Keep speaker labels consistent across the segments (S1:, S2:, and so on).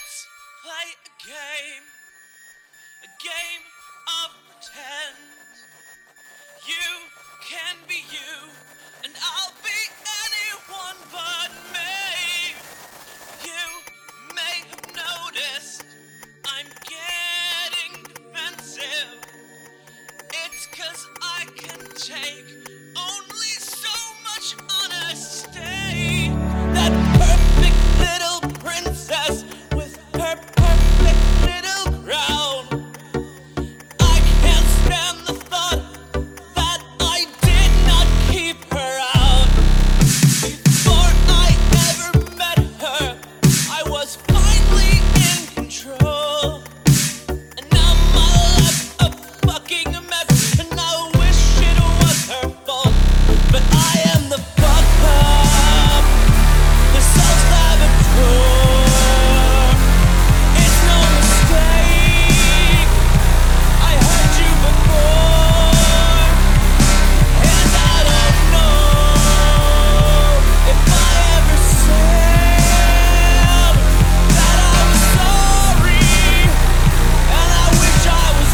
S1: Let's play a game of pretend. You can be you, and I'll be anyone but me. You may have noticed I'm getting defensive. It's 'cause I can take only so much honesty. That perfect little princess with her perfect little crown. I can't stand the thought that I did not keep her out. Before I ever met her, I was finally in control. And now my life's a fucking mess, and I wish it was her fault. But I am the fuck up, the self-saboteur. It's no mistake, I heard you before. And I don't know if I ever said that I was sorry. And I wish I was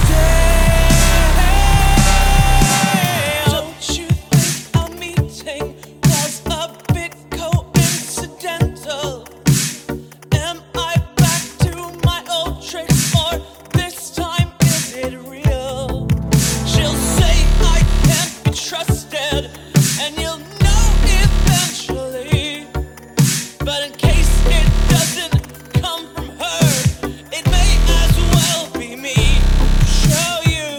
S1: dead. Don't you think our meeting was a bit coincidental? Am I back to my old tricks, or this time is it real? She'll say I can't be trusted, and you'll know eventually. But in case it doesn't come from her, it may as well be me. Show you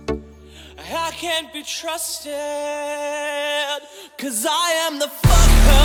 S1: I can't be trusted, 'cause I am the fucker.